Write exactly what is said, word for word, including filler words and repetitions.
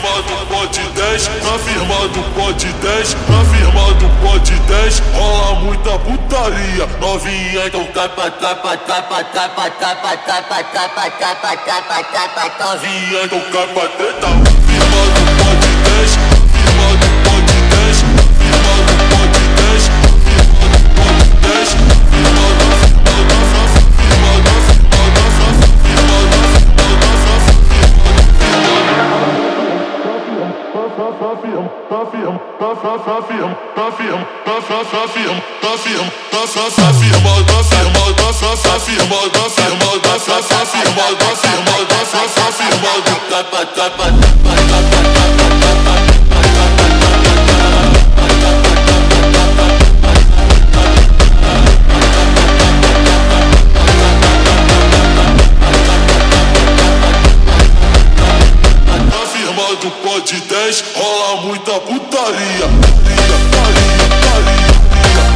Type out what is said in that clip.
firma do pode dez, na firma do pode dez, na firma do pode dez, rola muita putaria. Novinha, então capa, capa, capa, capa, capa, capa, capa, capa, capa, capa, novinha, então capa, treta. Firma do pode dez, firma do pode dez, firma do pode dez, firma do pode dez, firma da, firma da, firma da, firma da, firma da, do pode dez, rola muita putaria. Putaria, putaria, putaria.